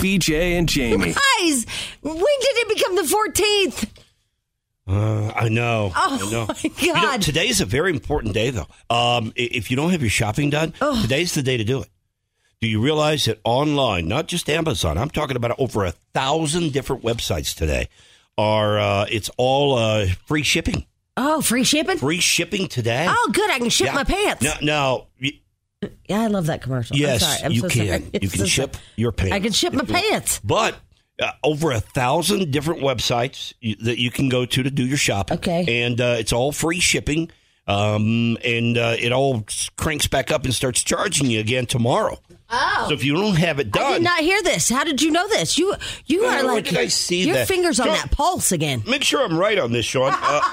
BJ and Jamie. Guys, when did it become the 14th? I know. Oh, my God. You know, today's a very important day, though. If you don't have your shopping done, today's the day to do it. Do you realize that online, not just Amazon, I'm talking about over 1,000 different websites today, it's all free shipping. Oh, free shipping? Free shipping today. Oh, good. I can ship my pants. No. Yeah, I love that commercial. Yes, I'm sorry. you can. You can ship your pants. I can ship my pants. But over 1,000 different websites that you can go to do your shopping. Okay. And it's all free shipping. And it all cranks back up and starts charging you again tomorrow. Oh. So if you don't have it done. I did not hear this. How did you know this? You are like, did I see your that? fingers on Sean, that pulse again. Make sure I'm right on this, Sean.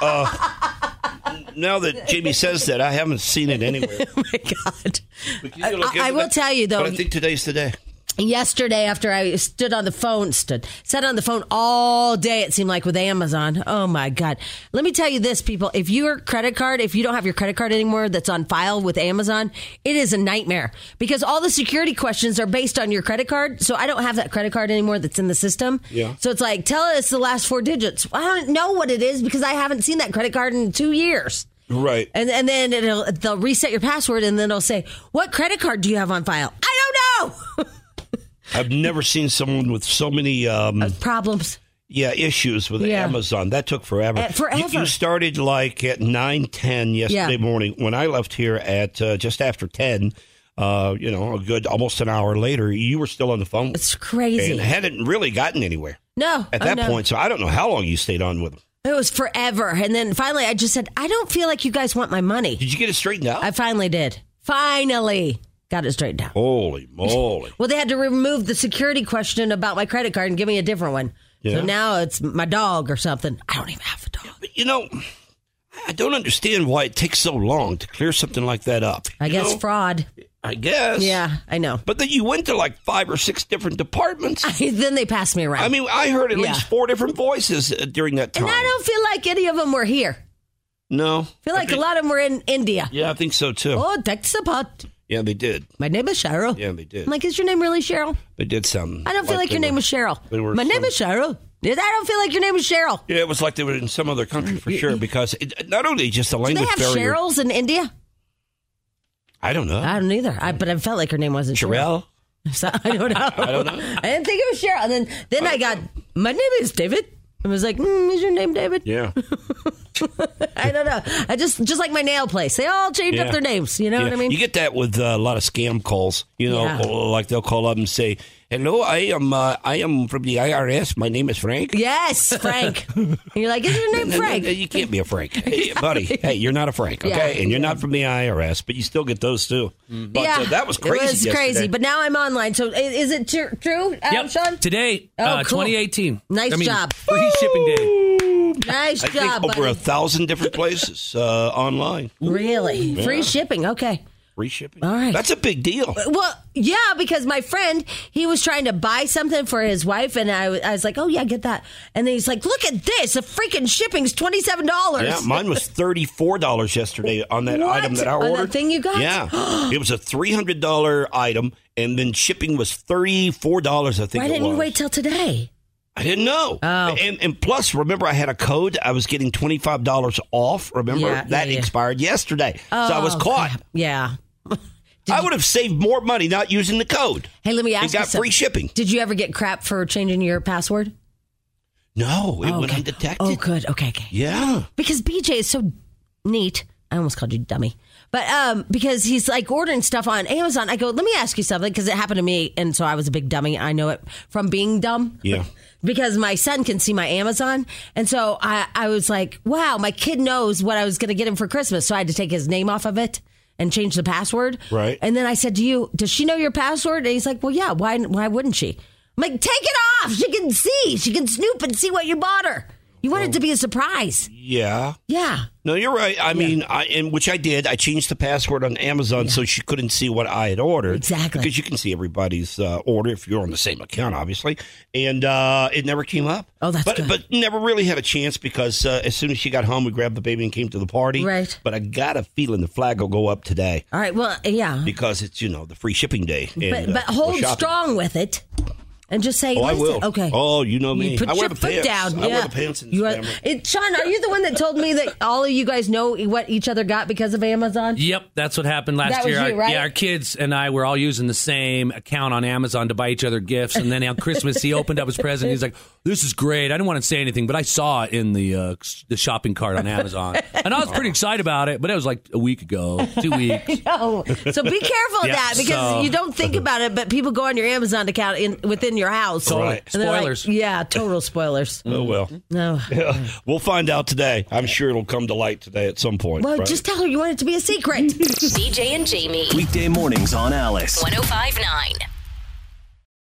Now that Jamie says that, I haven't seen it anywhere. Oh, my God. I will tell you, though. But I think today's the day. Yesterday, after I sat on the phone all day, it seemed like, with Amazon. Oh, my God. Let me tell you this, people. If you don't have your credit card anymore that's on file with Amazon, it is a nightmare because all the security questions are based on your credit card. So I don't have that credit card anymore that's in the system. Yeah. So it's like, tell us the last 4 digits. I don't know what it is because I haven't seen that credit card in 2 years. Right. And then they'll reset your password and then it'll say, what credit card do you have on file? I don't know. I've never seen someone with so many problems. Yeah, issues with Amazon. That took forever. Forever. You started like at 9:10 yesterday morning. When I left here at just after 10, a good almost an hour later, you were still on the phone. It's crazy. And hadn't really gotten anywhere. No. At that point, so I don't know how long you stayed on with them. It was forever. And then finally I just said, I don't feel like you guys want my money. Did you get it straightened out? I finally did. Finally got it straightened out. Holy moly. Well, they had to remove the security question about my credit card and give me a different one. Yeah. So now it's my dog or something. I don't even have a dog. But, I don't understand why it takes so long to clear something like that up. I guess fraud. I guess. Yeah, I know. But then you went to like 5 or 6 different departments. Then they passed me around. I mean, I heard at least 4 different voices during that time. And I don't feel like any of them were here. No. I feel like a lot of them were in India. Yeah, I think so, too. Oh, tech support. Yeah, they did. My name is Cheryl. Yeah, they did. I'm like, is your name really Cheryl? They did sound. I don't feel like your name was Cheryl. My name is Cheryl. I don't feel like your name is Cheryl. Yeah, it was like they were in some other country for sure because not only just the language barrier. Do they have Cheryls in India? I don't know. I don't either. But I felt like her name wasn't Cheryl. So, I don't know. I don't know. I didn't think it was Cheryl. And then I got, my name is David. I was like, is your name David? Yeah. I don't know. I just like my nail place. They all changed up their names. You know what I mean? You get that with a lot of scam calls. Like they'll call up and say, "Hello, I am from the IRS. My name is Frank." Yes, Frank. And you're like, is your name Frank? You can't be a Frank, hey, buddy. Hey, you're not a Frank, okay? And you're not from the IRS, but you still get those too. But that was crazy. It was crazy. But now I'm online. So is it true, Sean? Today, cool. 2018. Nice job. Free shipping day. Nice job, I think over buddy. 1,000 different places online. Really? Yeah. Free shipping. Okay. Free shipping. All right. That's a big deal. Well, yeah, because my friend, he was trying to buy something for his wife, and I was like, oh, yeah, get that. And then he's like, look at this. The freaking shipping's $27. Yeah, mine was $34 yesterday on that item that I ordered. On that thing you got? Yeah. It was a $300 item, and then shipping was $34, I think it was. Why didn't you wait till today? I didn't know. Oh. And plus, remember, I had a code. I was getting $25 off. Remember? That expired yesterday. So I was caught. Crap. Yeah. I would have saved more money not using the code. Hey, let me ask you something. It got free shipping. Did you ever get crap for changing your password? No, it went undetected. Oh, good. Okay. Yeah. Because BJ is so neat. I almost called you dummy. But because he's like ordering stuff on Amazon, I go, let me ask you something, because it happened to me, and so I was a big dummy. I know it from being dumb. Yeah. Because my son can see my Amazon. And so I was like, wow, my kid knows what I was going to get him for Christmas. So I had to take his name off of it and change the password. Right. And then I said to you, does she know your password? And he's like, well, yeah, why wouldn't she? I'm like, take it off. She can see. She can snoop and see what you bought her. You want it to be a surprise. Yeah. Yeah. No, you're right. I mean, which I did. I changed the password on Amazon so she couldn't see what I had ordered. Exactly. Because you can see everybody's order if you're on the same account, obviously. And it never came up. Oh, that's good. But never really had a chance because as soon as she got home, we grabbed the baby and came to the party. Right. But I got a feeling the flag will go up today. All right. Well, yeah. Because it's, the free shipping day. And, but hold strong with it. and just say, Oh, I listen, will. okay. Oh, you know me. You put I wear your the foot pants. down. I wear the pants in this family. Sean, are you the one that told me that all of you guys know what each other got because of Amazon? Yep, that's what happened last That was year. you, right? Our kids and I were all using the same account on Amazon to buy each other gifts. And then on Christmas, he opened up his present. He's like, "This is great." I didn't want to say anything, but I saw it in the shopping cart on Amazon, and I was pretty excited about it. But it was like a week ago, 2 weeks. No. So be careful of Yeah, that because you don't think about it, but people go on your Amazon account within your house. Totally. And they're like, Spoilers. yeah, total spoilers. Oh, well. No. We'll find out today. I'm sure it'll come to light today at some point. Well, right? just tell her you want it to be a secret. BJ and Jamie. Weekday mornings on Alice. 105.9.